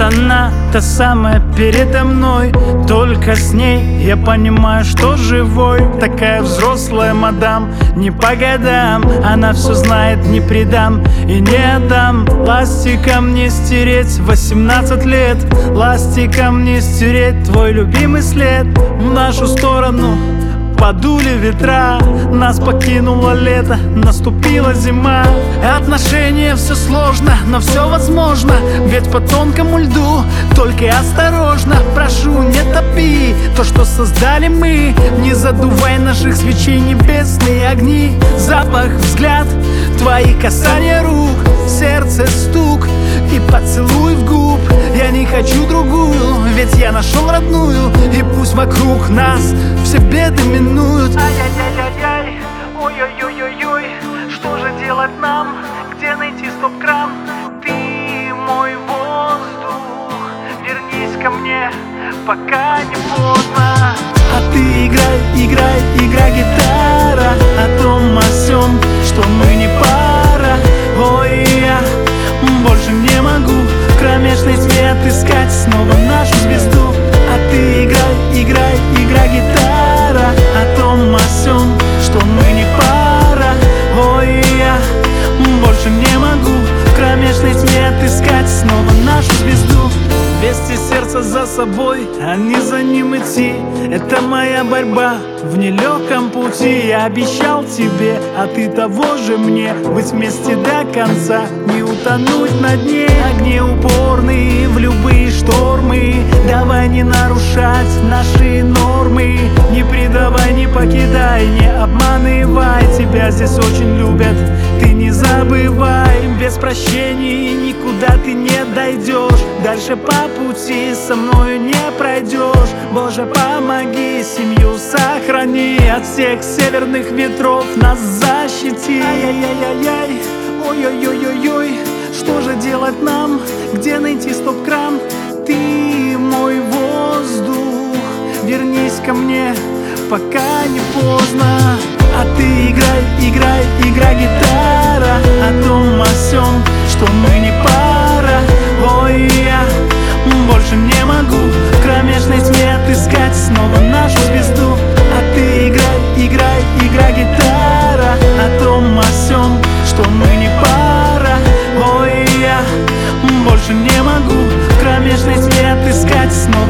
она, та самая передо мной. Только с ней я понимаю, что живой. Такая взрослая мадам, не по годам. Она все знает, не предам и не отдам. Ластиком не стереть 18 лет, ластиком не стереть твой любимый след. В нашу сторону подули ветра, нас покинуло лето, наступила зима. Отношения все сложно, но все возможно, ведь по тонкому льду, только осторожно. Прошу, не топи то, что создали мы, не задувай наших свечей небесные огни. Запах, взгляд, твои касания рук, сердце стук и поцелуй в губ. Я не хочу другую, ведь я нашел родную. И пусть вокруг нас все беды минуют. Ай-яй-яй-яй-яй, ой-ой-ой-ой-ой, что же делать нам? Где найти стоп-кран? Ты мой воздух, вернись ко мне, пока не поздно. А ты играй, играй, играй, гитара, о том, о сём, что мы не пара. Ой, я больше не могу в кромешной тьме отыскать снова нашу звезду. А ты играй, играй, играй, гитара, о том, о сём, что мы не пара. Ой, я больше не могу в кромешной тьме отыскать снова нашу звезду. Вести сердце за собой, а не за ним идти. Это моя борьба в нелегком пути. Я обещал тебе, а ты того же мне, быть вместе до конца, не утонуть на дне. Огни упорные в любые штормы, давай не нарушать наши нормы. Не предавай, не покидай, не обманывай. Тебя здесь очень любят, ты не забывай. Без прощений никуда ты не дойдешь, дальше по пути со мною не пройдешь. Боже, помоги, семью сохрани, от всех северных ветров нас защити. Ай-яй-яй-яй-яй, ой-ой-ой-ой-ой, что же делать нам? Где найти стоп-кран? Ты мой воздух, вернись ко мне, пока не поздно. А ты играй, играй, играй, гитара, о том, о сём, что мы не пара. Ой, я больше не могу в кромешной тьме отыскать снова нашу звезду. А ты играй, играй, играй, гитара, о том, о сём, что мы не пара. Ой, я больше не могу в кромешной тьме отыскать снова